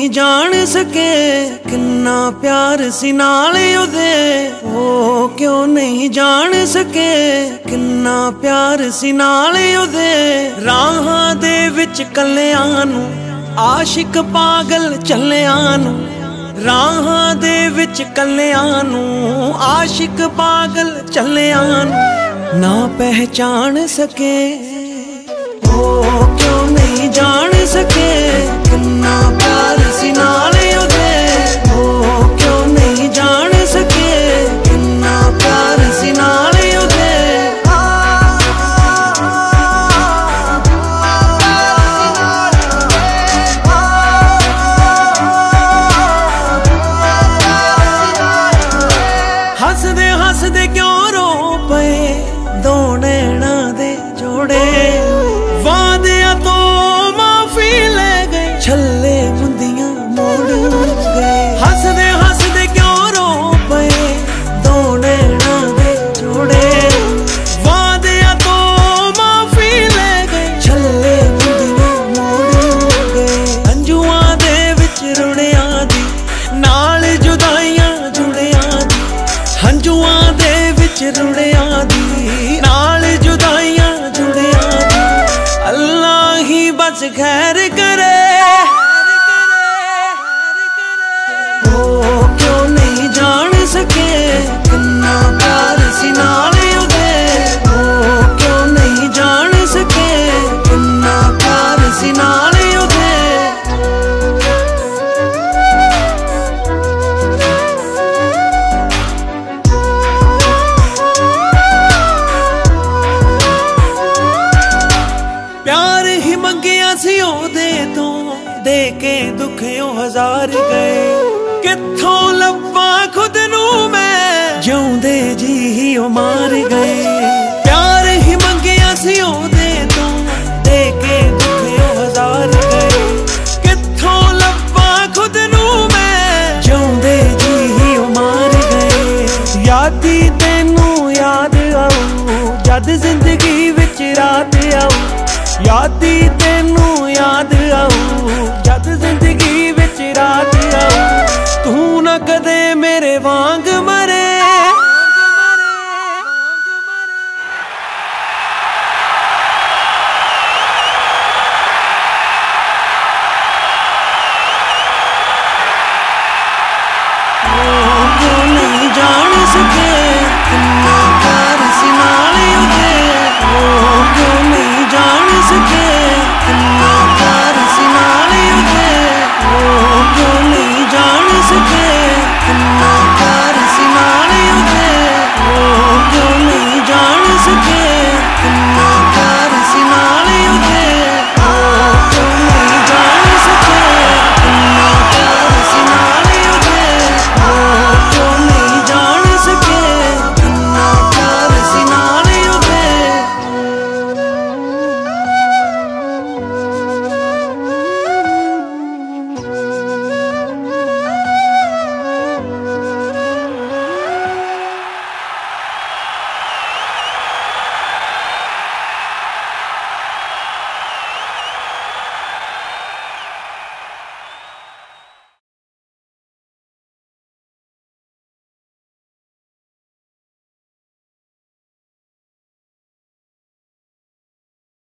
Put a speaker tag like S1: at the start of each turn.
S1: नहीं जान सके किन्ना प्यार सी नाले उदे। ओ क्यों नहीं जान सके किन्ना प्यार सी नाले उदे। राहां दे विच कल्लियां नूं आशिक पागल चलियां नूं। राहां दे विच कल्लियां नूं आशिक पागल चलियां नूं ना पहचान सके। ओ क्यों नहीं जान सके किन्ना प्यार सी नाले उदे। ओ क्यों नहीं जान सके किन्ना प्यार सी नाले उदे। हसदे हसदे क्यों रो पे दो नैना दे जोड़े। वादिया तो माफी ले गए छल्ले मुंदियां मोड़ गए। हसदे हसदे क्यों रो पे दो नैना दे जोड़े। वादिया तो माफी ले गए छल्ले मुंदियां मोड़ गए। अंजुआं दे विच रुड़िया दी नाल जुदाइयां जुड़िया दी। हंजुआं दे विच रुड़िया दी नाल जुदाइयां जुड़िया दी। अल्लाह ही बस खैर करे। ओ क्यों नहीं जान सके किन्ना प्यार सी नाले उदे। ओ क्यों नहीं जान सके किन्ना प्यार सी नाले उदे। प्यार ही मंगिया सी ओदे तो दे के दुख ओ हजार गए। कित्थों लब्बा खुद नू मैं जिउंदे जी ही ओ मार गए। प्यार ही मंगिया सी ओदे तो दे के दुख ओ हजार गए। कित्थों लब्बा खुद नू मैं जिउंदे जी ही ओ मार गए। यादी तेनू याद आऊ जद जिंदगी विच रात आऊ। यादी